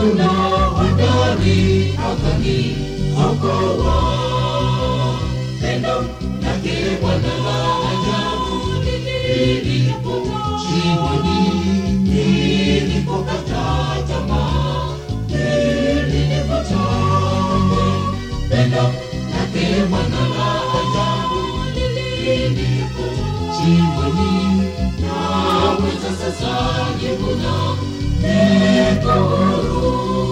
kuna hodari akani okoa. Pendo lake Bwana la ajabu lilipo shimoni, nilipokata tamaa, nilipotanga. Pendo lake Bwana la ajabu lilipo shimoni, naweza sasa jivuna niko huru.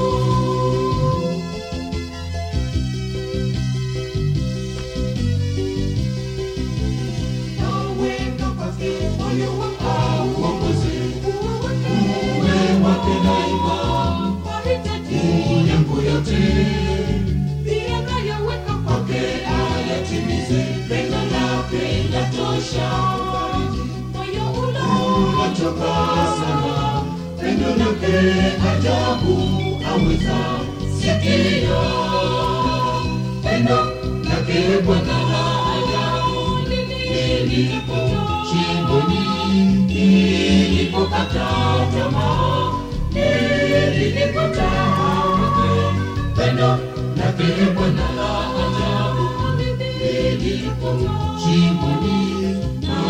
Naweka kwake moyo wangu uongoze, uwe wake daima, mahitaji yangu yote pia nayaweka kwake ayatimize. Pendo lake latosha, moyo unachoka sana. Pendo lake ajabu aweza sikia. Pendo lake Bwana la ajabu lilipo shimoni, nilipokata tamaa, nilipotanga. Pendo lake Bwana la ajabu lilipo shimoni,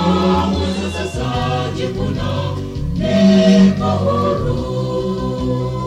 naweza sasa jivuna niko huru.